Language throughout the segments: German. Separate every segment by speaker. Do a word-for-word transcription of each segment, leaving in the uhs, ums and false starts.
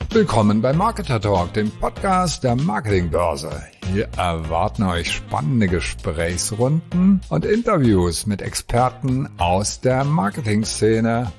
Speaker 1: Willkommen bei Marketer Talk, dem Podcast der Marketingbörse. Hier erwarten euch spannende Gesprächsrunden und Interviews mit Experten aus der Marketingszene.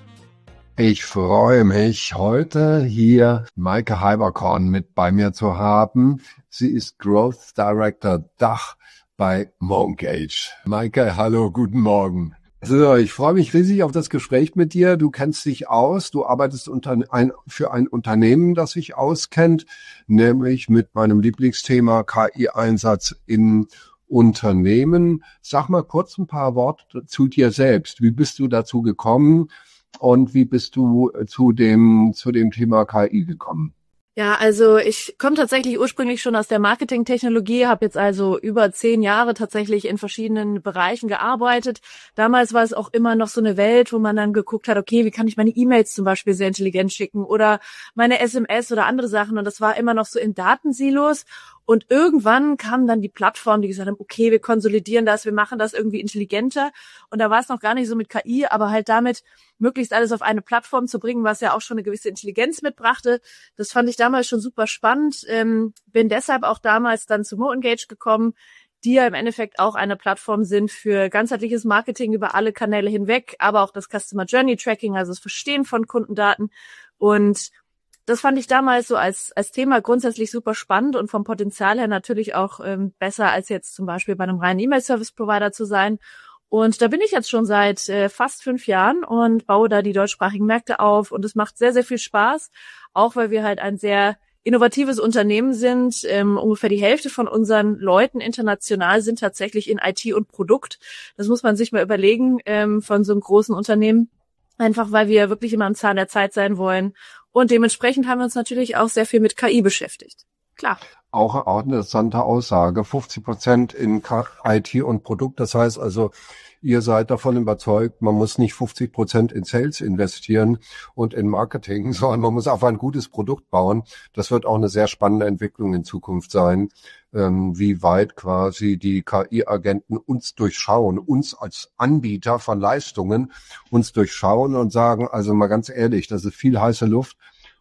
Speaker 2: Ich freue mich, heute hier Maike Heiberkorn mit bei mir zu haben. Sie ist Growth Director Dach bei Moengage. Maike, hallo, guten Morgen. So, ich freue mich riesig auf das Gespräch mit dir. Du kennst dich aus, du arbeitest unter ein, für ein Unternehmen, das sich auskennt, nämlich mit meinem Lieblingsthema K I-Einsatz in Unternehmen. Sag mal kurz ein paar Worte zu dir selbst. Wie bist du dazu gekommen und wie bist du zu dem, zu dem Thema K I gekommen?
Speaker 3: Ja, also ich komme tatsächlich ursprünglich schon aus der Marketingtechnologie, habe jetzt also über zehn Jahre tatsächlich in verschiedenen Bereichen gearbeitet. Damals war es auch immer noch so eine Welt, wo man dann geguckt hat, okay, wie kann ich meine E-Mails zum Beispiel sehr intelligent schicken oder meine S M S oder andere Sachen, und das war immer noch so in Datensilos. Und irgendwann kamen dann die Plattformen, die gesagt haben, okay, wir konsolidieren das, wir machen das irgendwie intelligenter. Und da war es noch gar nicht so mit K I, aber halt damit möglichst alles auf eine Plattform zu bringen, was ja auch schon eine gewisse Intelligenz mitbrachte. Das fand ich damals schon super spannend. Ähm, bin deshalb auch damals dann zu Moengage gekommen, die ja im Endeffekt auch eine Plattform sind für ganzheitliches Marketing über alle Kanäle hinweg, aber auch das Customer Journey Tracking, also das Verstehen von Kundendaten. Und das fand ich damals so als als Thema grundsätzlich super spannend und vom Potenzial her natürlich auch ähm, besser, als jetzt zum Beispiel bei einem reinen E-Mail-Service-Provider zu sein. Und da bin ich jetzt schon seit äh, fast fünf Jahren und baue da die deutschsprachigen Märkte auf. Und es macht sehr, sehr viel Spaß, auch weil wir halt ein sehr innovatives Unternehmen sind. Ähm, ungefähr die Hälfte von unseren Leuten international sind tatsächlich in I T und Produkt. Das muss man sich mal überlegen ähm, von so einem großen Unternehmen. Einfach weil wir wirklich immer am Zahn der Zeit sein wollen. Und dementsprechend haben wir uns natürlich auch sehr viel mit K I beschäftigt. Klar.
Speaker 2: Auch, auch eine interessante Aussage. fünfzig Prozent in I T und Produkt. Das heißt also, ihr seid davon überzeugt, man muss nicht fünfzig Prozent in Sales investieren und in Marketing, sondern man muss auf ein gutes Produkt bauen. Das wird auch eine sehr spannende Entwicklung in Zukunft sein, ähm, wie weit quasi die K I-Agenten uns durchschauen, uns als Anbieter von Leistungen uns durchschauen und sagen, also mal ganz ehrlich, das ist viel heiße Luft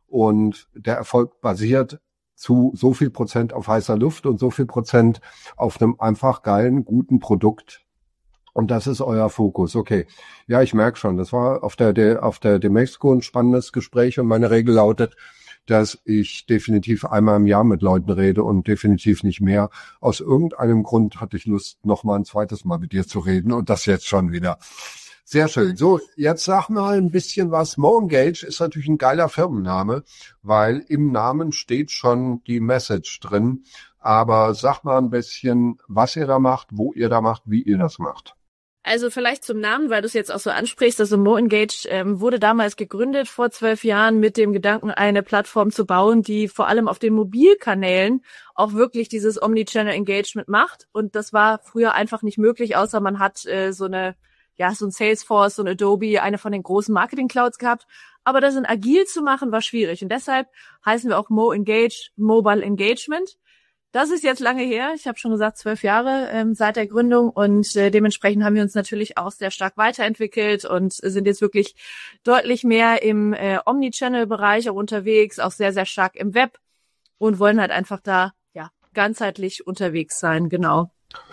Speaker 2: und der Erfolg basiert zu so viel Prozent auf heißer Luft und so viel Prozent auf einem einfach geilen, guten Produkt. Und das ist euer Fokus. Okay. Ja, ich merke schon, das war auf der, der auf der Demexco ein spannendes Gespräch und meine Regel lautet, dass ich definitiv einmal im Jahr mit Leuten rede und definitiv nicht mehr. Aus irgendeinem Grund hatte ich Lust, noch mal ein zweites Mal mit dir zu reden und das jetzt schon wieder. Sehr schön. So, jetzt sag mal ein bisschen was. Moengage ist natürlich ein geiler Firmenname, weil im Namen steht schon die Message drin. Aber sag mal ein bisschen, was ihr da macht, wo ihr da macht, wie ihr das macht.
Speaker 3: Also vielleicht zum Namen, weil du es jetzt auch so ansprichst. Also Moengage ähm, wurde damals gegründet vor zwölf Jahren mit dem Gedanken, eine Plattform zu bauen, die vor allem auf den Mobilkanälen auch wirklich dieses Omnichannel Engagement macht. Und das war früher einfach nicht möglich, außer man hat äh, so eine ja, so ein Salesforce, so ein Adobe, eine von den großen Marketing-Clouds gehabt. Aber das in agil zu machen, war schwierig. Und deshalb heißen wir auch Moengage, Mobile Engagement. Das ist jetzt lange her. Ich habe schon gesagt, zwölf Jahre ähm, seit der Gründung. Und äh, dementsprechend haben wir uns natürlich auch sehr stark weiterentwickelt und sind jetzt wirklich deutlich mehr im äh, Omnichannel-Bereich auch unterwegs, auch sehr, sehr stark im Web und wollen halt einfach da ja ganzheitlich unterwegs sein, genau.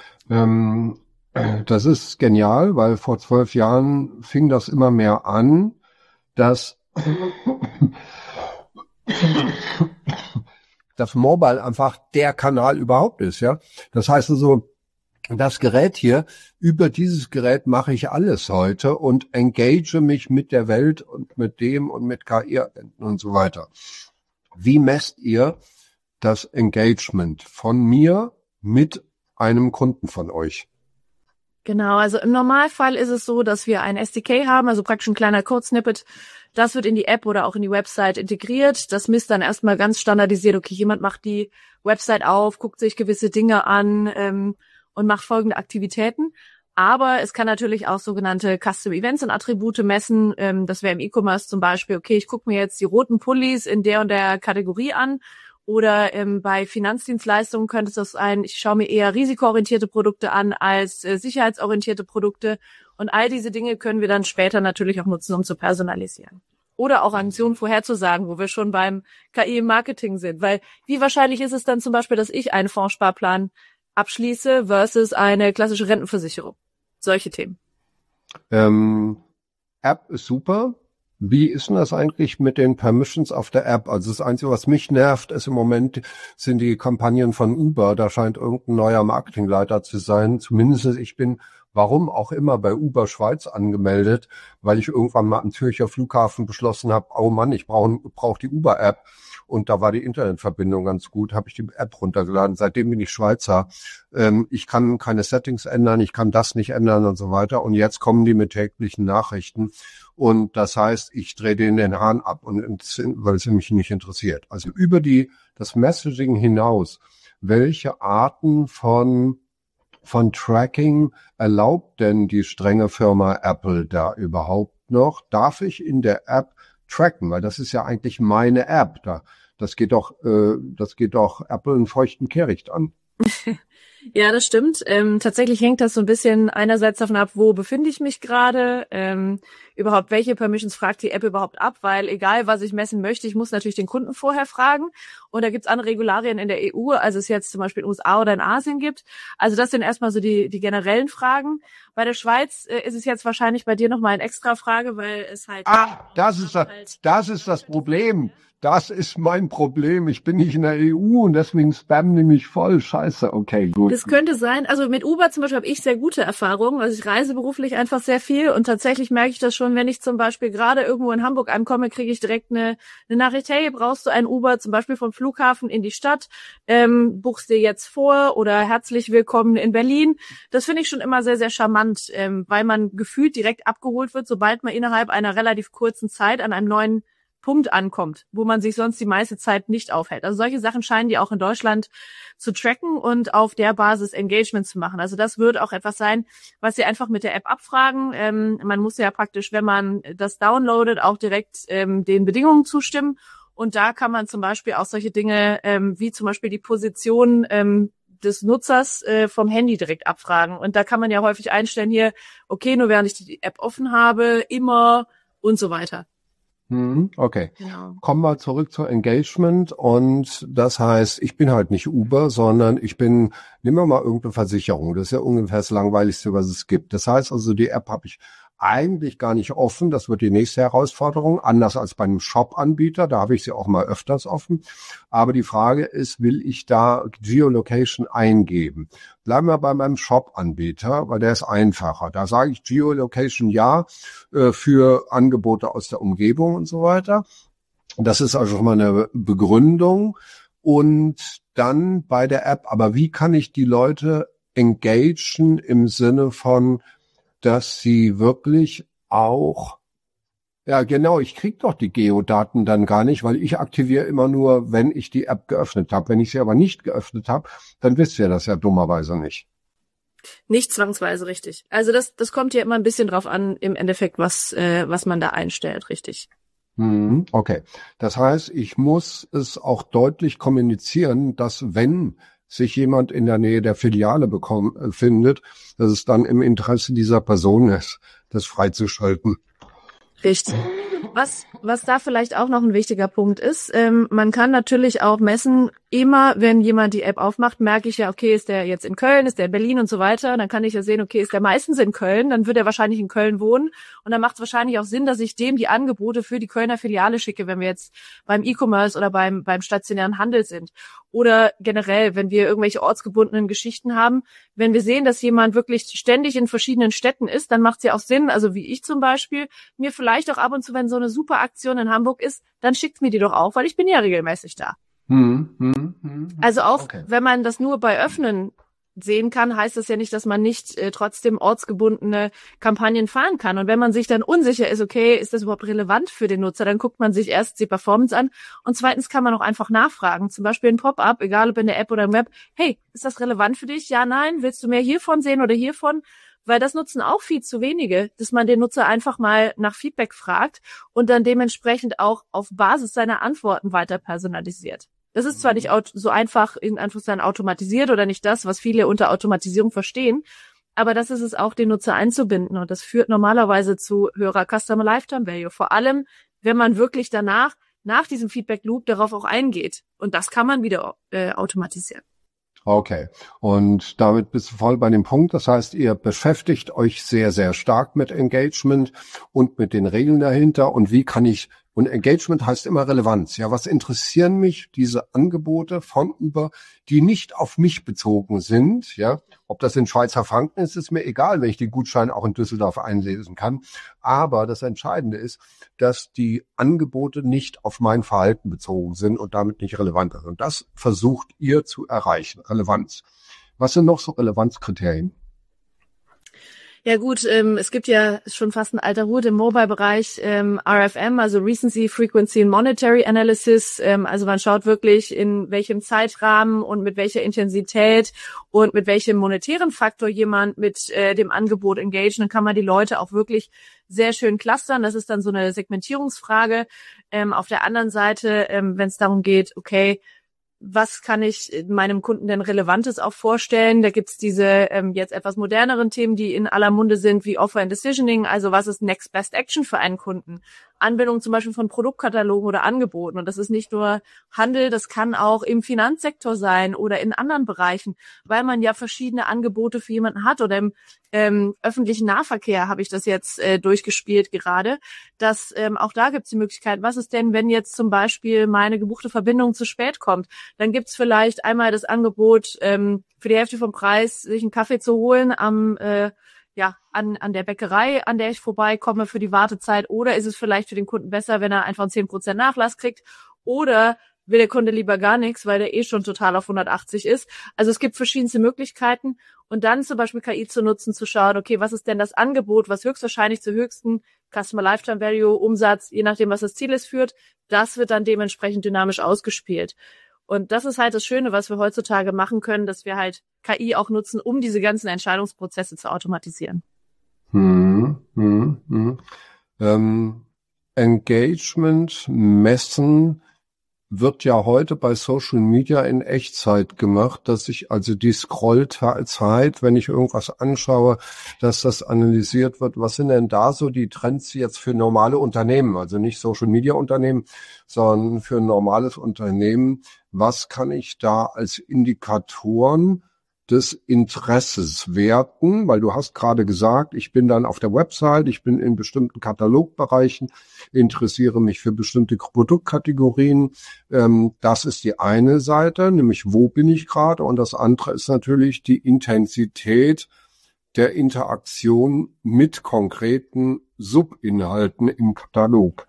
Speaker 2: Ähm Das ist genial, weil vor zwölf Jahren fing das immer mehr an, dass das Mobile einfach der Kanal überhaupt ist, ja. Das heißt also, das Gerät hier, über dieses Gerät mache ich alles heute und engage mich mit der Welt und mit dem und mit K I-Agenten und so weiter. Wie messt ihr das Engagement von mir mit einem Kunden von euch?
Speaker 3: Genau, also im Normalfall ist es so, dass wir ein S D K haben, also praktisch ein kleiner Code-Snippet. Das wird in die App oder auch in die Website integriert. Das misst dann erstmal ganz standardisiert, okay, jemand macht die Website auf, guckt sich gewisse Dinge an ähm, und macht folgende Aktivitäten. Aber es kann natürlich auch sogenannte Custom Events und Attribute messen. Ähm, das wäre im E-Commerce zum Beispiel, okay, ich gucke mir jetzt die roten Pullis in der und der Kategorie an. Oder ähm, bei Finanzdienstleistungen könnte es das sein, ich schaue mir eher risikoorientierte Produkte an als äh, sicherheitsorientierte Produkte. Und all diese Dinge können wir dann später natürlich auch nutzen, um zu personalisieren. oder auch Aktionen vorherzusagen, wo wir schon beim K I im Marketing sind. Weil wie wahrscheinlich ist es dann zum Beispiel, dass ich einen Fondssparplan abschließe versus eine klassische Rentenversicherung? Solche Themen.
Speaker 2: Ähm, App ist super. Wie ist denn das eigentlich mit den Permissions auf der App? Also das Einzige, was mich nervt, ist im Moment, sind die Kampagnen von Uber. Da scheint irgendein neuer Marketingleiter zu sein. Zumindest ich bin, warum auch immer, bei Uber Schweiz angemeldet, weil ich irgendwann mal am Zürcher Flughafen beschlossen habe, oh Mann, ich brauche brauch die Uber-App. Und da war die Internetverbindung ganz gut, habe ich die App runtergeladen. Seitdem bin ich Schweizer. Ähm, ich kann keine Settings ändern, ich kann das nicht ändern und so weiter. Und jetzt kommen die mit täglichen Nachrichten. Und das heißt, ich drehe denen den Hahn ab, und weil es mich nicht interessiert. Also über die das Messaging hinaus, welche Arten von von Tracking erlaubt denn die strenge Firma Apple da überhaupt noch? Darf ich in der App tracken? Weil das ist ja eigentlich meine App. Da, das geht doch, äh, das geht doch Apple einen feuchten Kehricht an.
Speaker 3: Ja, das stimmt. Ähm, tatsächlich hängt das so ein bisschen einerseits davon ab, wo befinde ich mich gerade, ähm, überhaupt welche Permissions fragt die App überhaupt ab, weil egal, was ich messen möchte, ich muss natürlich den Kunden vorher fragen. Und da gibt's andere Regularien in der E U, als es jetzt zum Beispiel in den U S A oder in Asien gibt. Also das sind erstmal so die die generellen Fragen. Bei der Schweiz äh, ist es jetzt wahrscheinlich bei dir nochmal eine extra Frage, weil es halt...
Speaker 2: Ah, das ist das, das ist das Problem. Das ist mein Problem. Ich bin nicht in der E U und deswegen spammen die mich voll. Scheiße, okay, gut.
Speaker 3: Das könnte sein. Also mit Uber zum Beispiel habe ich sehr gute Erfahrungen. Also ich reise beruflich einfach sehr viel und tatsächlich merke ich das schon, wenn ich zum Beispiel gerade irgendwo in Hamburg ankomme, kriege ich direkt eine, eine Nachricht, hey, brauchst du ein Uber zum Beispiel vom Flughafen in die Stadt, ähm, buchst dir jetzt vor oder herzlich willkommen in Berlin. Das finde ich schon immer sehr, sehr charmant, ähm, weil man gefühlt direkt abgeholt wird, sobald man innerhalb einer relativ kurzen Zeit an einem neuen Punkt ankommt, wo man sich sonst die meiste Zeit nicht aufhält. Also solche Sachen scheinen die auch in Deutschland zu tracken und auf der Basis Engagement zu machen. Also das wird auch etwas sein, was sie einfach mit der App abfragen. Ähm, man muss ja praktisch, wenn man das downloadet, auch direkt ähm, den Bedingungen zustimmen. Und da kann man zum Beispiel auch solche Dinge ähm, wie zum Beispiel die Position ähm, des Nutzers äh, vom Handy direkt abfragen. Und da kann man ja häufig einstellen hier, okay, nur während ich die App offen habe, immer und so weiter.
Speaker 2: Okay,
Speaker 3: genau.
Speaker 2: Kommen wir zurück zur Engagement, und das heißt, ich bin halt nicht Uber, sondern ich bin, nehmen wir mal irgendeine Versicherung, das ist ja ungefähr das Langweiligste, was es gibt. Das heißt also, die App habe ich eigentlich gar nicht offen, das wird die nächste Herausforderung, anders als bei einem Shop-Anbieter, da habe ich sie auch mal öfters offen. Aber die Frage ist, will ich da Geolocation eingeben? Bleiben wir bei meinem Shop-Anbieter, weil der ist einfacher. Da sage ich Geolocation ja äh, für Angebote aus der Umgebung und so weiter. Das ist also schon mal eine Begründung. Und dann bei der App, aber wie kann ich die Leute engagen im Sinne von, dass sie wirklich auch, ja genau, ich krieg doch die Geodaten dann gar nicht, weil ich aktiviere immer nur, wenn ich die App geöffnet habe. Wenn ich sie aber nicht geöffnet habe, dann wisst ihr das ja dummerweise nicht.
Speaker 3: Nicht zwangsweise, richtig. Also das das kommt ja immer ein bisschen drauf an, im Endeffekt, was äh, was man da einstellt, richtig.
Speaker 2: Hm, okay, das heißt, ich muss es auch deutlich kommunizieren, dass wenn sich jemand in der Nähe der Filiale bekommt, äh, findet, dass es dann im Interesse dieser Person ist, das freizuschalten.
Speaker 3: Richtig. Was, was da vielleicht auch noch ein wichtiger Punkt ist, ähm, man kann natürlich auch messen, immer wenn jemand die App aufmacht, merke ich ja, okay, ist der jetzt in Köln, ist der in Berlin und so weiter, dann kann ich ja sehen, okay, ist der meistens in Köln, dann wird er wahrscheinlich in Köln wohnen und dann macht es wahrscheinlich auch Sinn, dass ich dem die Angebote für die Kölner Filiale schicke, wenn wir jetzt beim E-Commerce oder beim, beim stationären Handel sind. Oder generell, wenn wir irgendwelche ortsgebundenen Geschichten haben, wenn wir sehen, dass jemand wirklich ständig in verschiedenen Städten ist, dann macht es ja auch Sinn, also wie ich zum Beispiel, mir vielleicht auch ab und zu, wenn so eine super Aktion in Hamburg ist, dann schickt mir die doch auch, weil ich bin ja regelmäßig da.
Speaker 2: Hm, hm, hm.
Speaker 3: Also auch,
Speaker 2: Okay.
Speaker 3: wenn man das nur bei Öffnen sehen kann, heißt das ja nicht, dass man nicht äh, trotzdem ortsgebundene Kampagnen fahren kann. Und wenn man sich dann unsicher ist, okay, ist das überhaupt relevant für den Nutzer, dann guckt man sich erst die Performance an und zweitens kann man auch einfach nachfragen. Zum Beispiel ein Pop-up, egal ob in der App oder im Web, hey, ist das relevant für dich? Ja, nein, willst du mehr hiervon sehen oder hiervon? Weil das nutzen auch viel zu wenige, dass man den Nutzer einfach mal nach Feedback fragt und dann dementsprechend auch auf Basis seiner Antworten weiter personalisiert. Das ist zwar nicht so einfach in Anführungszeichen automatisiert oder nicht das, was viele unter Automatisierung verstehen, aber das ist es auch, den Nutzer einzubinden und das führt normalerweise zu höherer Customer Lifetime Value. Vor allem, wenn man wirklich danach, nach diesem Feedback-Loop darauf auch eingeht. Und das kann man wieder äh, automatisieren.
Speaker 2: Okay. Und damit bist du voll bei dem Punkt. Das heißt, ihr beschäftigt euch sehr, sehr stark mit Engagement und mit den Regeln dahinter. Und wie kann ich, und Engagement heißt immer Relevanz. Ja, was interessieren mich diese Angebote von über, die nicht auf mich bezogen sind? Ja, ob das in Schweizer Franken ist, ist mir egal, wenn ich den Gutschein auch in Düsseldorf einlesen kann. Aber das Entscheidende ist, dass die Angebote nicht auf mein Verhalten bezogen sind und damit nicht relevant sind. Und das versucht ihr zu erreichen, Relevanz. Was sind noch so Relevanzkriterien?
Speaker 3: Ja gut, ähm, es gibt ja schon fast ein alter Hut im Mobile-Bereich, ähm, R F M, also Recency, Frequency and Monetary Analysis. Ähm, also man schaut wirklich, in welchem Zeitrahmen und mit welcher Intensität und mit welchem monetären Faktor jemand mit äh, dem Angebot engagiert. Dann kann man die Leute auch wirklich sehr schön clustern. Das ist dann so eine Segmentierungsfrage. Ähm, auf der anderen Seite, ähm, wenn es darum geht, okay, was kann ich meinem Kunden denn Relevantes auch vorstellen? Da gibt's diese ähm, jetzt etwas moderneren Themen, die in aller Munde sind, wie Offer and Decisioning. Also was ist Next Best Action für einen Kunden? Anbindung zum Beispiel von Produktkatalogen oder Angeboten. Und das ist nicht nur Handel, das kann auch im Finanzsektor sein oder in anderen Bereichen, weil man ja verschiedene Angebote für jemanden hat. Oder im ähm, öffentlichen Nahverkehr habe ich das jetzt äh, durchgespielt gerade, dass ähm, auch da gibt es die Möglichkeit, was ist denn, wenn jetzt zum Beispiel meine gebuchte Verbindung zu spät kommt? Dann gibt es vielleicht einmal das Angebot, ähm, für die Hälfte vom Preis sich einen Kaffee zu holen am äh, ja, an, an der Bäckerei, an der ich vorbeikomme für die Wartezeit, oder ist es vielleicht für den Kunden besser, wenn er einfach einen zehn Prozent Nachlass kriegt, oder will der Kunde lieber gar nichts, weil der eh schon total auf hundertachtzig ist. Also es gibt verschiedenste Möglichkeiten, und dann zum Beispiel K I zu nutzen, zu schauen, okay, was ist denn das Angebot, was höchstwahrscheinlich zu höchsten Customer Lifetime Value, Umsatz, je nachdem, was das Ziel ist, führt. Das wird dann dementsprechend dynamisch ausgespielt. Und das ist halt das Schöne, was wir heutzutage machen können, dass wir halt K I auch nutzen, um diese ganzen Entscheidungsprozesse zu automatisieren.
Speaker 2: Hm, hm, hm. Ähm, Engagement messen wird ja heute bei Social Media in Echtzeit gemacht, dass ich also die Scrollzeit, wenn ich irgendwas anschaue, dass das analysiert wird. Was sind denn da so die Trends jetzt für normale Unternehmen? Also nicht Social Media Unternehmen, sondern für ein normales Unternehmen. Was kann ich da als Indikatoren des Interesses werten, weil du hast gerade gesagt, ich bin dann auf der Website, ich bin in bestimmten Katalogbereichen, interessiere mich für bestimmte Produktkategorien. Ähm, das ist die eine Seite, nämlich wo bin ich gerade, und das andere ist natürlich die Intensität der Interaktion mit konkreten Subinhalten im Katalog.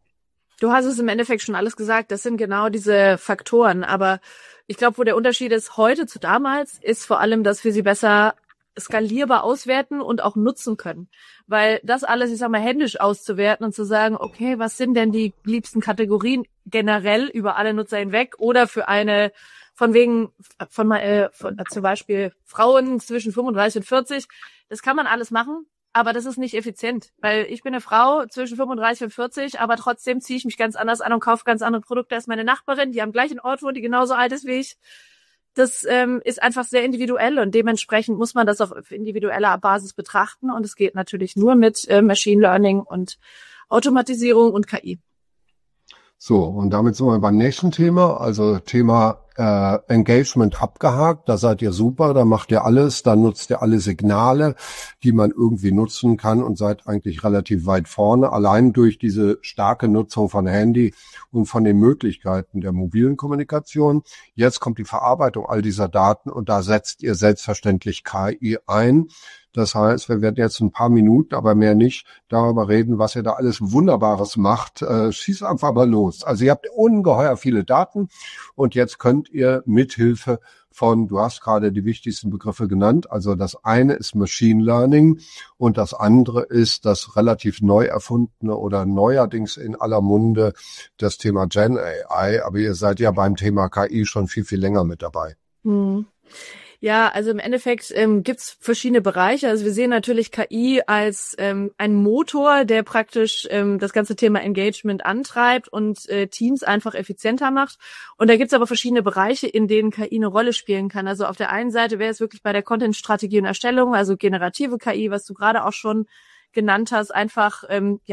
Speaker 3: Du hast es im Endeffekt schon alles gesagt, das sind genau diese Faktoren, aber ich glaube, wo der Unterschied ist heute zu damals, ist vor allem, dass wir sie besser skalierbar auswerten und auch nutzen können. Weil das alles, ich sag mal, händisch auszuwerten und zu sagen, okay, was sind denn die liebsten Kategorien generell über alle Nutzer hinweg oder für eine, von wegen, von, äh, von zum Beispiel Frauen zwischen fünfunddreißig und vierzig, das kann man alles machen. Aber das ist nicht effizient, weil ich bin eine Frau zwischen fünfunddreißig und vierzig, aber trotzdem ziehe ich mich ganz anders an und kaufe ganz andere Produkte als meine Nachbarin, die am gleichen Ort wohnt, die genauso alt ist wie ich. Das ähm, ist einfach sehr individuell, und dementsprechend muss man das auf individueller Basis betrachten, und es geht natürlich nur mit äh, Machine Learning und Automatisierung und K I.
Speaker 2: So, und damit sind wir beim nächsten Thema, also Thema äh, Engagement abgehakt. Da seid ihr super, da macht ihr alles, da nutzt ihr alle Signale, die man irgendwie nutzen kann, und seid eigentlich relativ weit vorne, allein durch diese starke Nutzung von Handy und von den Möglichkeiten der mobilen Kommunikation. Jetzt kommt die Verarbeitung all dieser Daten, und da setzt ihr selbstverständlich K I ein. Das heißt, wir werden jetzt ein paar Minuten, aber mehr nicht, darüber reden, was ihr da alles Wunderbares macht. Äh, schießt einfach mal los. Also ihr habt ungeheuer viele Daten, und jetzt könnt ihr mithilfe von, du hast gerade die wichtigsten Begriffe genannt, also das eine ist Machine Learning und das andere ist das relativ neu erfundene oder neuerdings in aller Munde das Thema Gen A I. Aber ihr seid ja beim Thema K I schon viel, viel länger mit dabei.
Speaker 3: Hm. Ja, also im Endeffekt ähm, gibt's verschiedene Bereiche. Also wir sehen natürlich K I als ähm, ein Motor, der praktisch ähm, das ganze Thema Engagement antreibt und äh, Teams einfach effizienter macht. Und da gibt's aber verschiedene Bereiche, in denen K I eine Rolle spielen kann. Also auf der einen Seite wäre es wirklich bei der Content-Strategie und Erstellung, also generative K I, was du gerade auch schon genannt hast, einfach ähm, ja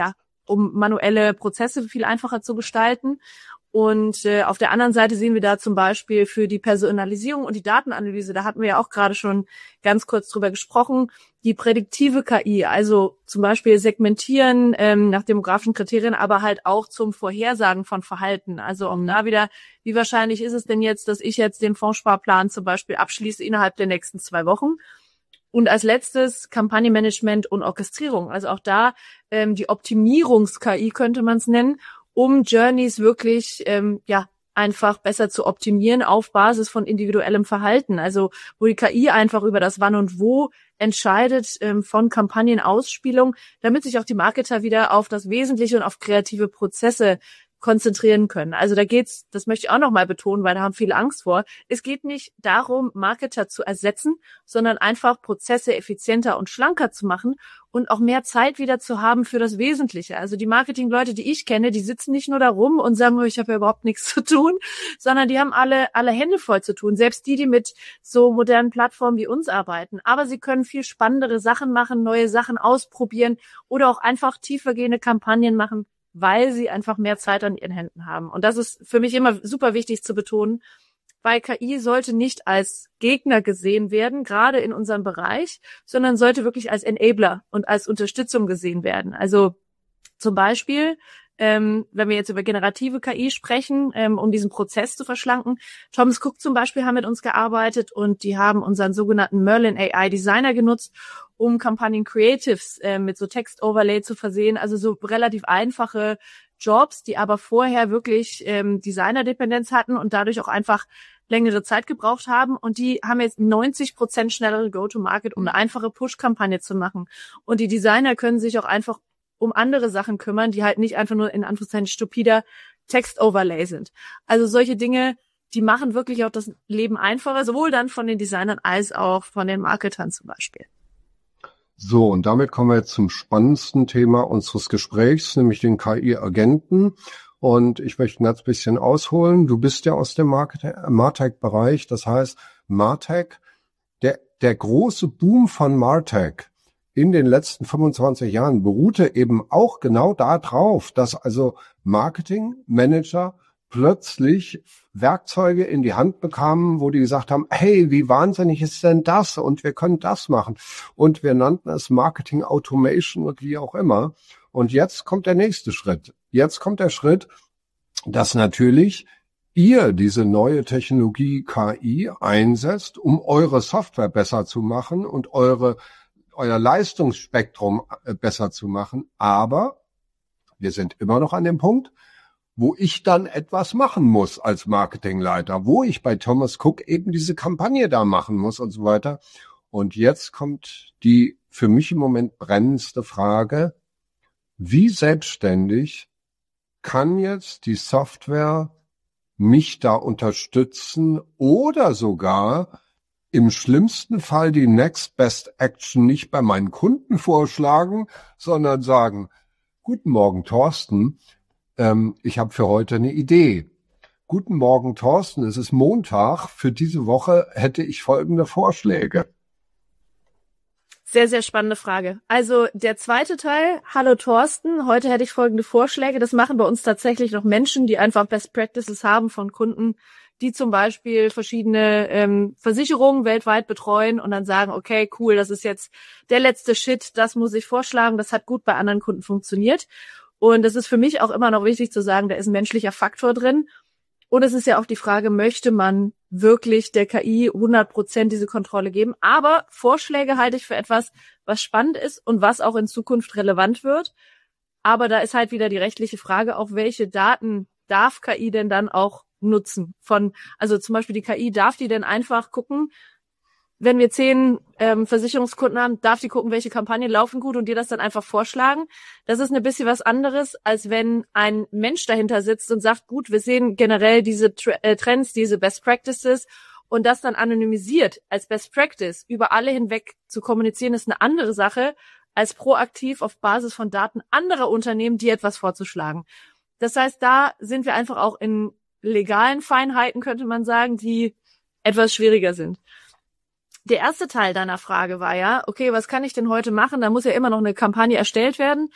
Speaker 3: um manuelle Prozesse viel einfacher zu gestalten. Und äh, auf der anderen Seite sehen wir da zum Beispiel für die Personalisierung und die Datenanalyse, da hatten wir ja auch gerade schon ganz kurz drüber gesprochen, die prädiktive K I, also zum Beispiel Segmentieren ähm, nach demografischen Kriterien, aber halt auch zum Vorhersagen von Verhalten. Also auch da wieder, wie wahrscheinlich ist es denn jetzt, dass ich jetzt den Fondssparplan zum Beispiel abschließe innerhalb der nächsten zwei Wochen? Und als letztes Kampagnenmanagement und Orchestrierung. Also auch da ähm, die Optimierungs-K I könnte man es nennen, um Journeys wirklich ähm, ja einfach besser zu optimieren auf Basis von individuellem Verhalten. Also wo die K I einfach über das Wann und Wo entscheidet ähm, von Kampagnenausspielung, damit sich auch die Marketer wieder auf das Wesentliche und auf kreative Prozesse konzentrieren können. Also da geht's, das möchte ich auch nochmal betonen, weil da haben viele Angst vor. Es geht nicht darum, Marketer zu ersetzen, sondern einfach Prozesse effizienter und schlanker zu machen und auch mehr Zeit wieder zu haben für das Wesentliche. Also die Marketingleute, die ich kenne, die sitzen nicht nur da rum und sagen, oh, ich habe ja überhaupt nichts zu tun, sondern die haben alle alle Hände voll zu tun. Selbst die, die mit so modernen Plattformen wie uns arbeiten. Aber sie können viel spannendere Sachen machen, neue Sachen ausprobieren oder auch einfach tiefergehende Kampagnen machen, weil sie einfach mehr Zeit an ihren Händen haben. Und das ist für mich immer super wichtig zu betonen, weil K I sollte nicht als Gegner gesehen werden, gerade in unserem Bereich, sondern sollte wirklich als Enabler und als Unterstützung gesehen werden. Also zum Beispiel, ähm, wenn wir jetzt über generative K I sprechen, ähm, um diesen Prozess zu verschlanken. Thomas Cook zum Beispiel haben mit uns gearbeitet und die haben unseren sogenannten Merlin A I Designer genutzt, um Kampagnen Creatives äh, mit so Text-Overlay zu versehen, also so relativ einfache Jobs, die aber vorher wirklich ähm, Designer-Dependenz hatten und dadurch auch einfach längere Zeit gebraucht haben. Und die haben jetzt neunzig Prozent schnellere Go-to-Market, um eine einfache Push-Kampagne zu machen. Und die Designer können sich auch einfach um andere Sachen kümmern, die halt nicht einfach nur in Anführungszeichen stupider Text-Overlay sind. Also solche Dinge, die machen wirklich auch das Leben einfacher, sowohl dann von den Designern als auch von den Marketern zum Beispiel.
Speaker 2: So, und damit kommen wir jetzt zum spannendsten Thema unseres Gesprächs, nämlich den K I-Agenten. Und ich möchte ein ganz bisschen ausholen. Du bist ja aus dem MarTech-Bereich, das heißt MarTech, der, der große Boom von MarTech in den letzten fünfundzwanzig Jahren beruhte eben auch genau darauf, dass also Marketingmanager plötzlich Werkzeuge in die Hand bekamen, wo die gesagt haben, hey, wie wahnsinnig ist denn das? Und wir können das machen. Und wir nannten es Marketing Automation und wie auch immer. Und jetzt kommt der nächste Schritt. Jetzt kommt der Schritt, dass natürlich ihr diese neue Technologie K I einsetzt, um eure Software besser zu machen und eure euer Leistungsspektrum besser zu machen. Aber wir sind immer noch an dem Punkt, wo ich dann etwas machen muss als Marketingleiter, wo ich bei Thomas Cook eben diese Kampagne da machen muss und so weiter. Und jetzt kommt die für mich im Moment brennendste Frage: Wie selbstständig kann jetzt die Software mich da unterstützen oder sogar im schlimmsten Fall die Next Best Action nicht bei meinen Kunden vorschlagen, sondern sagen, guten Morgen, Thorsten, ähm, ich habe für heute eine Idee. Guten Morgen, Thorsten, es ist Montag, für diese Woche hätte ich folgende Vorschläge.
Speaker 3: Sehr, sehr spannende Frage. Also der zweite Teil, hallo Thorsten, heute hätte ich folgende Vorschläge. Das machen bei uns tatsächlich noch Menschen, die einfach Best Practices haben von Kunden, die zum Beispiel verschiedene ähm, Versicherungen weltweit betreuen und dann sagen, okay, cool, das ist jetzt der letzte Shit, das muss ich vorschlagen, das hat gut bei anderen Kunden funktioniert. Und es ist für mich auch immer noch wichtig zu sagen, da ist ein menschlicher Faktor drin. Und es ist ja auch die Frage, möchte man wirklich der K I hundert Prozent diese Kontrolle geben? Aber Vorschläge halte ich für etwas, was spannend ist und was auch in Zukunft relevant wird. Aber da ist halt wieder die rechtliche Frage, auf welche Daten darf K I denn dann auch nutzen? Von, also zum Beispiel die K I, darf die denn einfach gucken, wenn wir zehn ähm, Versicherungskunden haben, darf die gucken, welche Kampagnen laufen gut und dir das dann einfach vorschlagen. Das ist ein bisschen was anderes, als wenn ein Mensch dahinter sitzt und sagt, gut, wir sehen generell diese Tr- äh, Trends, diese Best Practices und das dann anonymisiert als Best Practice über alle hinweg zu kommunizieren, ist eine andere Sache, als proaktiv auf Basis von Daten anderer Unternehmen dir etwas vorzuschlagen. Das heißt, da sind wir einfach auch in legalen Feinheiten, könnte man sagen, die etwas schwieriger sind. Der erste Teil deiner Frage war ja, okay, was kann ich denn heute machen? Da muss ja immer noch eine Kampagne erstellt werden.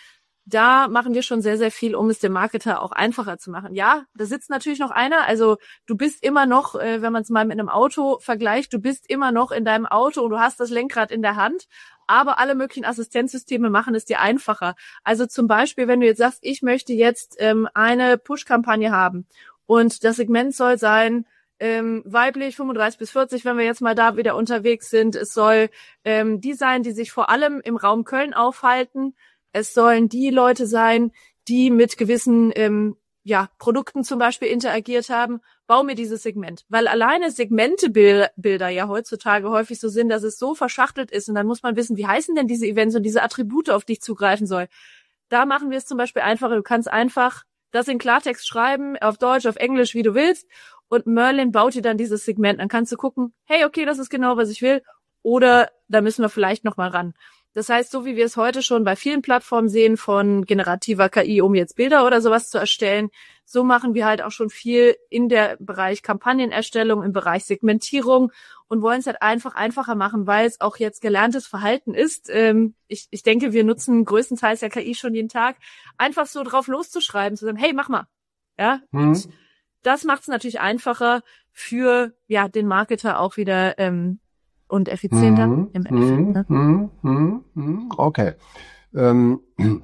Speaker 3: da machen wir schon sehr, sehr viel, um es dem Marketer auch einfacher zu machen. Ja, da sitzt natürlich noch einer, also du bist immer noch, äh, wenn man es mal mit einem Auto vergleicht, du bist immer noch in deinem Auto und du hast das Lenkrad in der Hand, aber alle möglichen Assistenzsysteme machen es dir einfacher. Also zum Beispiel, wenn du jetzt sagst, ich möchte jetzt ähm, eine Push-Kampagne haben und das Segment soll sein, ähm, weiblich, fünfunddreißig bis vierzig, wenn wir jetzt mal da wieder unterwegs sind. Es soll ähm, die sein, die sich vor allem im Raum Köln aufhalten. Es sollen die Leute sein, die mit gewissen ähm, ja Produkten zum Beispiel interagiert haben. Bau mir dieses Segment. Weil alleine Segmentebilder ja heutzutage häufig so sind, dass es so verschachtelt ist. Und dann muss man wissen, wie heißen denn diese Events und diese Attribute, auf die ich zugreifen soll. Da machen wir es zum Beispiel einfacher. Du kannst einfach das in Klartext schreiben, auf Deutsch, auf Englisch, wie du willst. Und Merlin baut dir dann dieses Segment. Dann kannst du gucken, hey, okay, das ist genau, was ich will. Oder da müssen wir vielleicht noch mal ran. Das heißt, so wie wir es heute schon bei vielen Plattformen sehen, von generativer K I, um jetzt Bilder oder sowas zu erstellen, so machen wir halt auch schon viel in der Bereich Kampagnenerstellung, im Bereich Segmentierung und wollen es halt einfach einfacher machen, weil es auch jetzt gelerntes Verhalten ist. Ähm, ich, ich denke, wir nutzen größtenteils ja K I schon jeden Tag, einfach so drauf loszuschreiben, zu sagen, hey, mach mal. Ja,
Speaker 2: Mhm.
Speaker 3: und das macht es natürlich einfacher für ja den Marketer auch wieder ähm, und effizienter
Speaker 2: Mhm.
Speaker 3: im Endeffekt. Ne?
Speaker 2: Mhm. Mhm. Mhm. Okay. Ähm,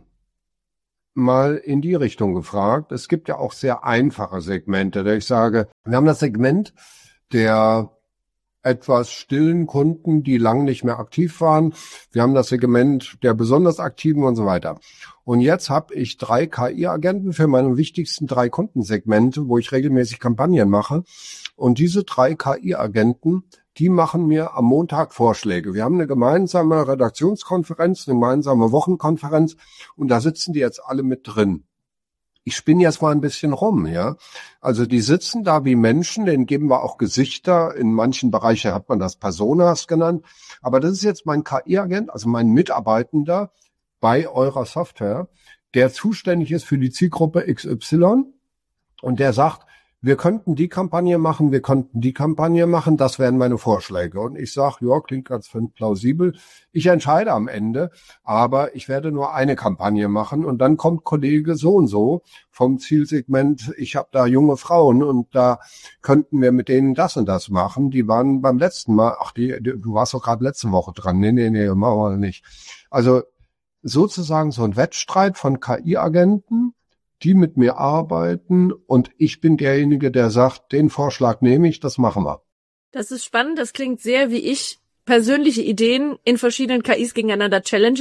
Speaker 2: mal in die Richtung gefragt. Es gibt ja auch sehr einfache Segmente, da ich sage, wir haben das Segment der etwas stillen Kunden, die lang nicht mehr aktiv waren. Wir haben das Segment der besonders aktiven und so weiter. Und jetzt habe ich drei K I-Agenten für meine wichtigsten drei Kundensegmente, wo ich regelmäßig Kampagnen mache. Und diese drei K I-Agenten, die machen mir am Montag Vorschläge. Wir haben eine gemeinsame Redaktionskonferenz, eine gemeinsame Wochenkonferenz und da sitzen die jetzt alle mit drin. Ich spinne jetzt mal ein bisschen rum, ja. Also die sitzen da wie Menschen, denen geben wir auch Gesichter. In manchen Bereichen hat man das Personas genannt. Aber das ist jetzt mein K I-Agent, also mein Mitarbeitender bei eurer Software, der zuständig ist für die Zielgruppe X Y und der sagt, wir könnten die Kampagne machen, wir könnten die Kampagne machen, das wären meine Vorschläge. Und ich sage, ja, klingt ganz plausibel. Ich entscheide am Ende, aber ich werde nur eine Kampagne machen. Und dann kommt Kollege so und so vom Zielsegment, ich habe da junge Frauen und da könnten wir mit denen das und das machen. Die waren beim letzten Mal, ach, die, die du warst doch gerade letzte Woche dran. Nee, nee, nee, machen wir nicht. Also sozusagen so ein Wettstreit von K I-Agenten, die mit mir arbeiten und ich bin derjenige, der sagt, den Vorschlag nehme ich, das machen wir.
Speaker 3: Das ist spannend, das klingt sehr wie ich persönliche Ideen in verschiedenen K Is gegeneinander challenge.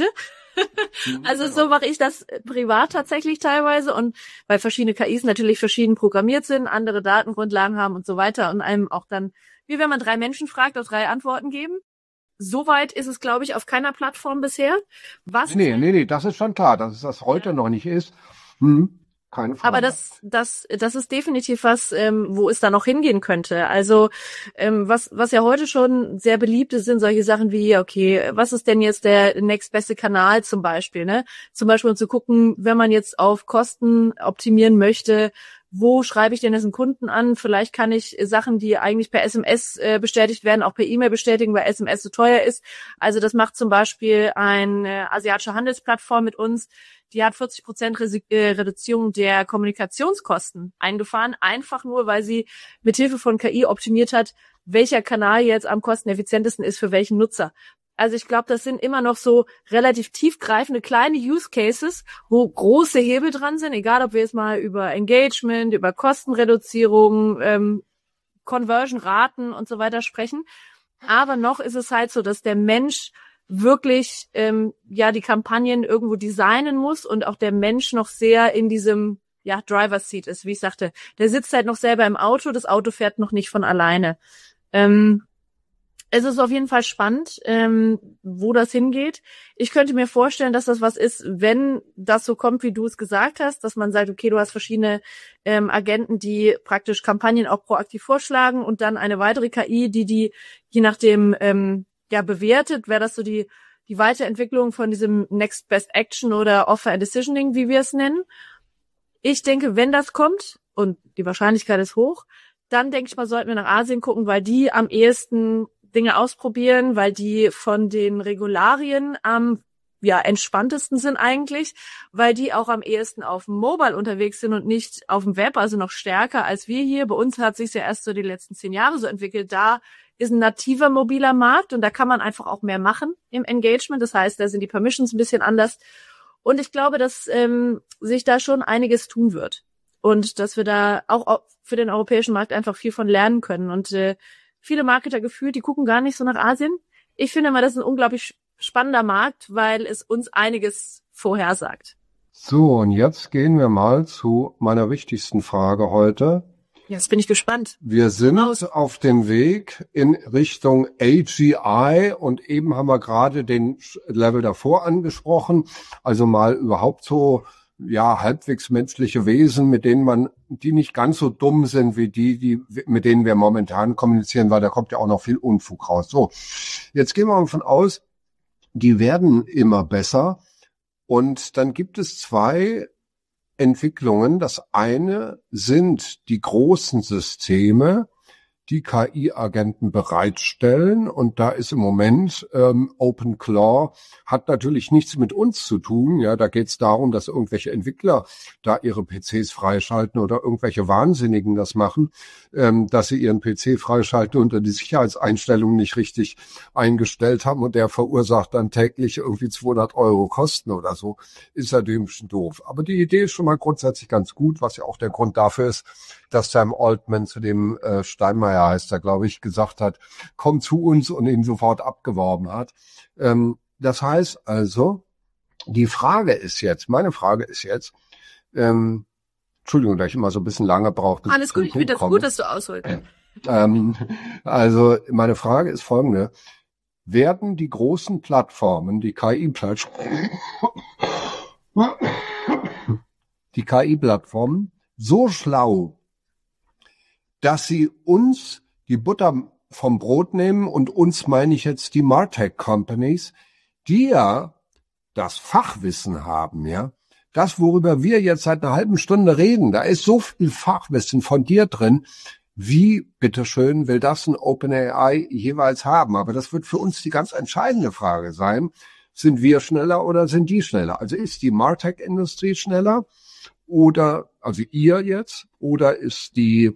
Speaker 3: Also so mache ich das privat tatsächlich teilweise und weil verschiedene K Is natürlich verschieden programmiert sind, andere Datengrundlagen haben und so weiter und einem auch dann, wie wenn man drei Menschen fragt, auch drei Antworten geben. Soweit ist es, glaube ich, auf keiner Plattform bisher. Was
Speaker 2: Nee, nee, nee, das ist schon klar, dass es das heute noch nicht ist. Hm. Keine Frage.
Speaker 3: Aber das, das, das ist definitiv was, ähm, wo es da noch hingehen könnte. Also ähm, was, was ja heute schon sehr beliebt ist, sind solche Sachen wie, okay, was ist denn jetzt der nächstbeste Kanal zum Beispiel, ne? Zum Beispiel um zu gucken, wenn man jetzt auf Kosten optimieren möchte, wo schreibe ich denn jetzt einen Kunden an? Vielleicht kann ich Sachen, die eigentlich per S M S äh, bestätigt werden, auch per E-Mail bestätigen, weil S M S so teuer ist. Also das macht zum Beispiel eine asiatische Handelsplattform mit uns. Die hat vierzig Prozent Reduzierung der Kommunikationskosten eingefahren, einfach nur, weil sie mithilfe von K I optimiert hat, welcher Kanal jetzt am kosteneffizientesten ist für welchen Nutzer. Also ich glaube, das sind immer noch so relativ tiefgreifende kleine Use Cases, wo große Hebel dran sind, egal ob wir jetzt mal über Engagement, über Kostenreduzierung, ähm, Conversion-Raten und so weiter sprechen. Aber noch ist es halt so, dass der Mensch wirklich ähm, ja die Kampagnen irgendwo designen muss und auch der Mensch noch sehr in diesem ja Driver's Seat ist, wie ich sagte. Der sitzt halt noch selber im Auto, das Auto fährt noch nicht von alleine. Ähm, es ist auf jeden Fall spannend, ähm, wo das hingeht. Ich könnte mir vorstellen, dass das was ist, wenn das so kommt, wie du es gesagt hast, dass man sagt, okay, du hast verschiedene ähm, Agenten, die praktisch Kampagnen auch proaktiv vorschlagen und dann eine weitere K I, die die je nachdem ähm, ja bewertet, wäre das so die die Weiterentwicklung von diesem Next Best Action oder Offer and Decisioning, wie wir es nennen. Ich denke, wenn das kommt, und die Wahrscheinlichkeit ist hoch, dann denke ich mal, sollten wir nach Asien gucken, weil die am ehesten Dinge ausprobieren, weil die von den Regularien am ja entspanntesten sind eigentlich, weil die auch am ehesten auf dem Mobile unterwegs sind und nicht auf dem Web, also noch stärker als wir hier. Bei uns hat sich ja erst so die letzten zehn Jahre so entwickelt. Da ist ein nativer mobiler Markt und da kann man einfach auch mehr machen im Engagement. Das heißt, da sind die Permissions ein bisschen anders. Und ich glaube, dass ähm, sich da schon einiges tun wird und dass wir da auch für den europäischen Markt einfach viel von lernen können. Und äh, viele Marketer gefühlt, die gucken gar nicht so nach Asien. Ich finde mal, das ist ein unglaublich spannender Markt, weil es uns einiges vorhersagt.
Speaker 2: So, und jetzt gehen wir mal zu meiner wichtigsten Frage heute.
Speaker 3: Ja, jetzt bin ich gespannt.
Speaker 2: Wir sind Raus. auf dem Weg in Richtung A G I und eben haben wir gerade den Level davor angesprochen. Also mal überhaupt so, ja, halbwegs menschliche Wesen, mit denen man, die nicht ganz so dumm sind wie die, die, mit denen wir momentan kommunizieren, weil da kommt ja auch noch viel Unfug raus. So. Jetzt gehen wir mal davon aus, die werden immer besser. Und dann gibt es zwei Entwicklungen. Das eine sind die großen Systeme, die K I-Agenten bereitstellen. Und da ist im Moment ähm, OpenClaw, hat natürlich nichts mit uns zu tun. Ja, da geht es darum, dass irgendwelche Entwickler da ihre P Cs freischalten oder irgendwelche Wahnsinnigen das machen, ähm, dass sie ihren P C freischalten und die Sicherheitseinstellungen nicht richtig eingestellt haben und der verursacht dann täglich irgendwie zweihundert Euro Kosten oder so. Ist natürlich ein bisschen doof. Aber die Idee ist schon mal grundsätzlich ganz gut, was ja auch der Grund dafür ist, dass Sam Altman zu dem äh, Steinmeier heißt er, glaube ich, gesagt hat, komm zu uns und ihn sofort abgeworben hat. Ähm, das heißt also, die Frage ist jetzt, meine Frage ist jetzt, ähm, Entschuldigung, da ich immer so ein bisschen lange brauche.
Speaker 3: Alles gut, ich finde das gut, dass du ausholst.
Speaker 2: Ähm, also meine Frage ist folgende. Werden die großen Plattformen, die K I-Plattformen, die K I-Plattformen so schlau, dass sie uns die Butter vom Brot nehmen und uns meine ich jetzt die Martech Companies, die ja das Fachwissen haben, ja. Das, worüber wir jetzt seit einer halben Stunde reden, da ist so viel Fachwissen von dir drin. Wie, bitteschön, will das ein OpenAI jeweils haben? Aber das wird für uns die ganz entscheidende Frage sein. Sind wir schneller oder sind die schneller? Also ist die Martech-Industrie schneller oder, also ihr jetzt, oder ist die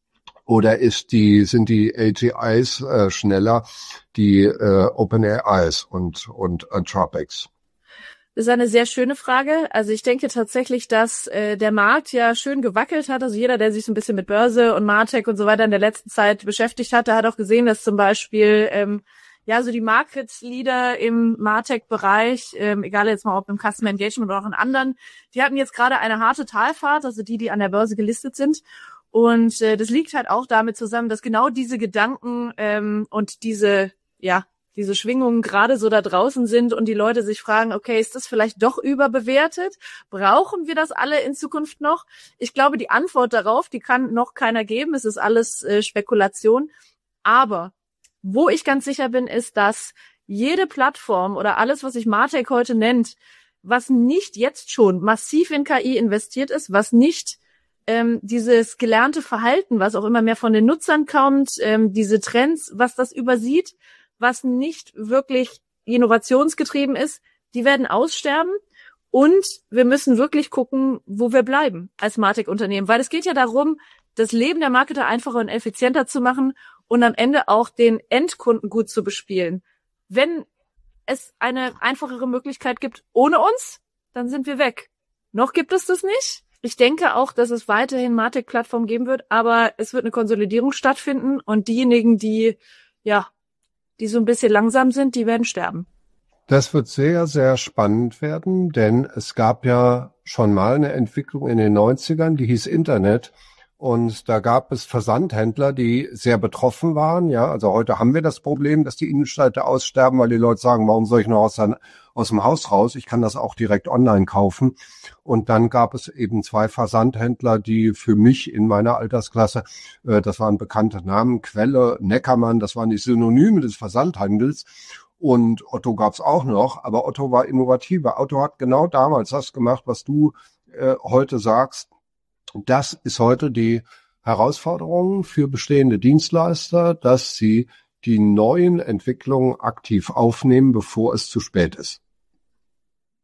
Speaker 2: Oder ist die, sind die A G Is äh, schneller, die äh, OpenAIs und und Anthropics?
Speaker 3: Das ist eine sehr schöne Frage. Also ich denke tatsächlich, dass äh, der Markt ja schön gewackelt hat. Also jeder, der sich so ein bisschen mit Börse und Martech und so weiter in der letzten Zeit beschäftigt hat, der hat auch gesehen, dass zum Beispiel ähm, ja so die Market Leader im Martech-Bereich, ähm, egal jetzt mal ob im Customer Engagement oder auch in anderen, die hatten jetzt gerade eine harte Talfahrt, also die, die an der Börse gelistet sind. Und äh, das liegt halt auch damit zusammen, dass genau diese Gedanken ähm, und diese, ja, diese Schwingungen gerade so da draußen sind und die Leute sich fragen, okay, ist das vielleicht doch überbewertet? Brauchen wir das alle in Zukunft noch? Ich glaube, die Antwort darauf, die kann noch keiner geben. Es ist alles äh, Spekulation. Aber wo ich ganz sicher bin, ist, dass jede Plattform oder alles, was sich Martech heute nennt, was nicht jetzt schon massiv in K I investiert ist, was nicht ähm, dieses gelernte Verhalten, was auch immer mehr von den Nutzern kommt, ähm, diese Trends, was das übersieht, was nicht wirklich innovationsgetrieben ist, die werden aussterben. Und wir müssen wirklich gucken, wo wir bleiben als Martech-Unternehmen. Weil es geht ja darum, das Leben der Marketer einfacher und effizienter zu machen und am Ende auch den Endkunden gut zu bespielen. Wenn es eine einfachere Möglichkeit gibt ohne uns, dann sind wir weg. Noch gibt es das nicht. Ich denke auch, dass es weiterhin Martech-Plattformen geben wird, aber es wird eine Konsolidierung stattfinden und diejenigen, die, ja, die so ein bisschen langsam sind, die werden sterben.
Speaker 2: Das wird sehr, sehr spannend werden, denn es gab ja schon mal eine Entwicklung in den neunzigern, die hieß Internet. Und da gab es Versandhändler, die sehr betroffen waren. Ja, also heute haben wir das Problem, dass die Innenstädte aussterben, weil die Leute sagen, warum soll ich noch aus, aus dem Haus raus? Ich kann das auch direkt online kaufen. Und dann gab es eben zwei Versandhändler, die für mich in meiner Altersklasse, äh, das waren bekannte Namen, Quelle, Neckermann, das waren die Synonyme des Versandhandels. Und Otto gab's auch noch, aber Otto war innovativer. Otto hat genau damals das gemacht, was du äh, heute sagst. Das ist heute die Herausforderung für bestehende Dienstleister, dass sie die neuen Entwicklungen aktiv aufnehmen, bevor es zu spät ist.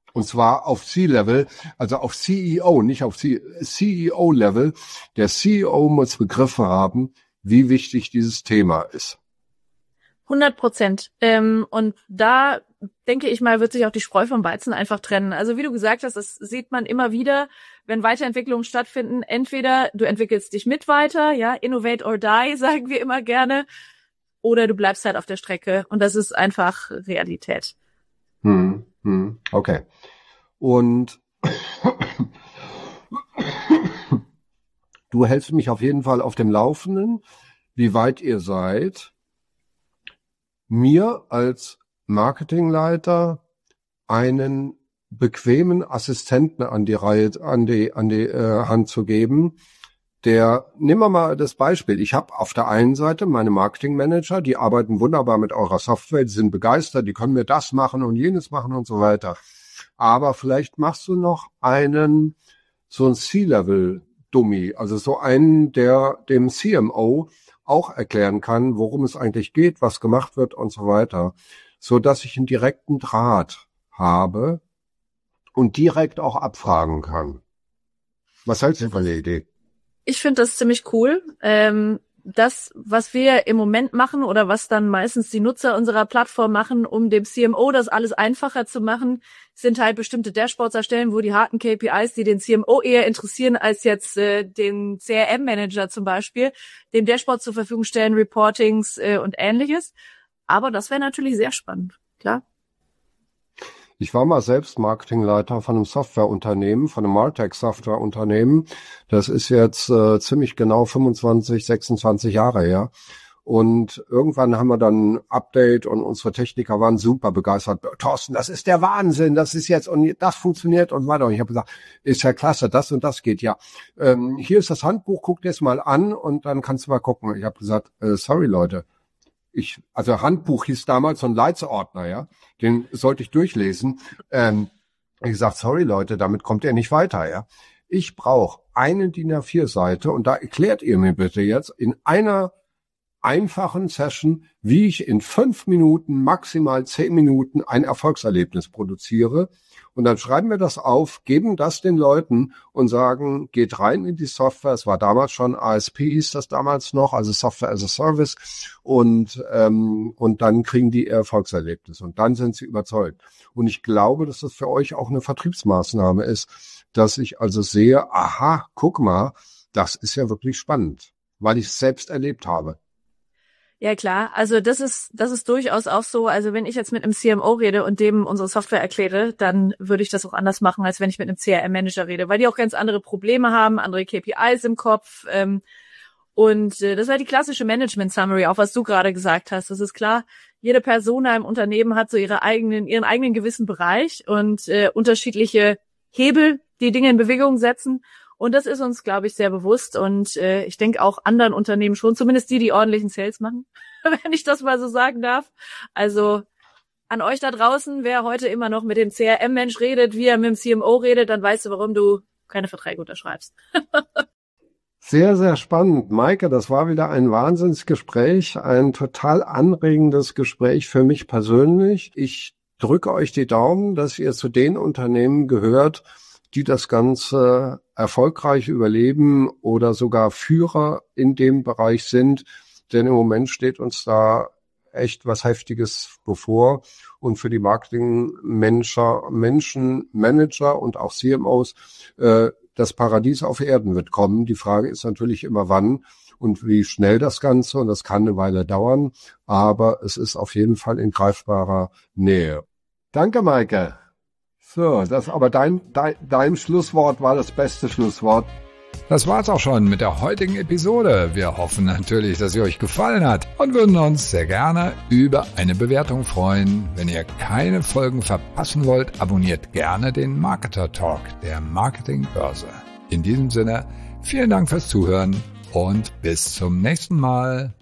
Speaker 2: Und zwar auf C-Level, also auf C E O, nicht auf C E O-Level. Der C E O muss begriffen haben, wie wichtig dieses Thema ist.
Speaker 3: hundert Prozent. Ähm, und da denke ich mal, wird sich auch die Spreu vom Weizen einfach trennen. Also wie du gesagt hast, das sieht man immer wieder, wenn Weiterentwicklungen stattfinden. Entweder du entwickelst dich mit weiter, ja, innovate or die, sagen wir immer gerne, oder du bleibst halt auf der Strecke. Und das ist einfach Realität.
Speaker 2: Hm, hm, okay. Und du hältst mich auf jeden Fall auf dem Laufenden, wie weit ihr seid. Mir als Marketingleiter einen bequemen Assistenten an die Reihe, an die, an die äh, Hand zu geben, der, nehmen wir mal das Beispiel, ich habe auf der einen Seite meine Marketingmanager, die arbeiten wunderbar mit eurer Software, die sind begeistert, die können mir das machen und jenes machen und so weiter. Aber vielleicht machst du noch einen, so ein C-Level-Dummy, also so einen, der dem C M O auch erklären kann, worum es eigentlich geht, was gemacht wird und so weiter, so dass ich einen direkten Draht habe und direkt auch abfragen kann. Was hältst du von der Idee?
Speaker 3: Ich finde das ziemlich cool. Ähm, das, was wir im Moment machen oder was dann meistens die Nutzer unserer Plattform machen, um dem C M O das alles einfacher zu machen, sind halt bestimmte Dashboards erstellen, wo die harten K P Is, die den C M O eher interessieren als jetzt äh, den C R M-Manager zum Beispiel, dem Dashboard zur Verfügung stellen, Reportings äh, und Ähnliches. Aber das wäre natürlich sehr spannend, klar.
Speaker 2: Ich war mal selbst Marketingleiter von einem Softwareunternehmen, von einem Martech-Softwareunternehmen. Das ist jetzt äh, ziemlich genau fünfundzwanzig, sechsundzwanzig Jahre her. Und irgendwann haben wir dann ein Update und unsere Techniker waren super begeistert. Thorsten, das ist der Wahnsinn, das ist jetzt und das funktioniert und weiter. Und ich habe gesagt, ist ja klasse, das und das geht ja. Ähm, hier ist das Handbuch, guck dir es mal an und dann kannst du mal gucken. Ich habe gesagt, äh, sorry Leute. Ich, also Handbuch hieß damals so ein Leitsordner, ja, den sollte ich durchlesen. Ähm, ich gesagt, sorry Leute, damit kommt ihr nicht weiter, ja. Ich brauche eine D I N A vier Seite und da erklärt ihr mir bitte jetzt in einer einfachen Session, wie ich in fünf Minuten, maximal zehn Minuten ein Erfolgserlebnis produziere. Und dann schreiben wir das auf, geben das den Leuten und sagen, geht rein in die Software. Es war damals schon A S P, hieß das damals noch, also Software as a Service. Und ähm, und dann kriegen die ihr Erfolgserlebnis. Und dann sind sie überzeugt. Und ich glaube, dass das für euch auch eine Vertriebsmaßnahme ist, dass ich also sehe, aha, guck mal, das ist ja wirklich spannend, weil ich es selbst erlebt habe.
Speaker 3: Ja klar, also das ist das ist durchaus auch so, also wenn ich jetzt mit einem C M O rede und dem unsere Software erkläre, dann würde ich das auch anders machen, als wenn ich mit einem C R M-Manager rede, weil die auch ganz andere Probleme haben, andere K P Is im Kopf ähm, und äh, das war die klassische Management-Summary, auch was du gerade gesagt hast. Das ist klar, jede Persona im Unternehmen hat so ihre eigenen ihren eigenen gewissen Bereich und äh, unterschiedliche Hebel, die Dinge in Bewegung setzen. Und das ist uns, glaube ich, sehr bewusst und äh, ich denke auch anderen Unternehmen schon, zumindest die, die ordentlichen Sales machen, wenn ich das mal so sagen darf. Also an euch da draußen, wer heute immer noch mit dem C R M-Mensch redet, wie er mit dem C M O redet, dann weißt du, warum du keine Verträge unterschreibst.
Speaker 2: Sehr, sehr spannend. Maike, das war wieder ein Wahnsinnsgespräch, ein total anregendes Gespräch für mich persönlich. Ich drücke euch die Daumen, dass ihr zu den Unternehmen gehört, die das Ganze erfolgreich überleben oder sogar Führer in dem Bereich sind. Denn im Moment steht uns da echt was Heftiges bevor. Und für die Marketing-Manager, Menschen, Manager und auch C M Os, äh, das Paradies auf Erden wird kommen. Die Frage ist natürlich immer wann und wie schnell das Ganze. Und das kann eine Weile dauern. Aber es ist auf jeden Fall in greifbarer Nähe. Danke, Maike. So, das aber dein, dein, dein Schlusswort war das beste Schlusswort.
Speaker 1: Das war's auch schon mit der heutigen Episode. Wir hoffen natürlich, dass sie euch gefallen hat und würden uns sehr gerne über eine Bewertung freuen. Wenn ihr keine Folgen verpassen wollt, abonniert gerne den Marketer Talk der Marketingbörse. In diesem Sinne, vielen Dank fürs Zuhören und bis zum nächsten Mal.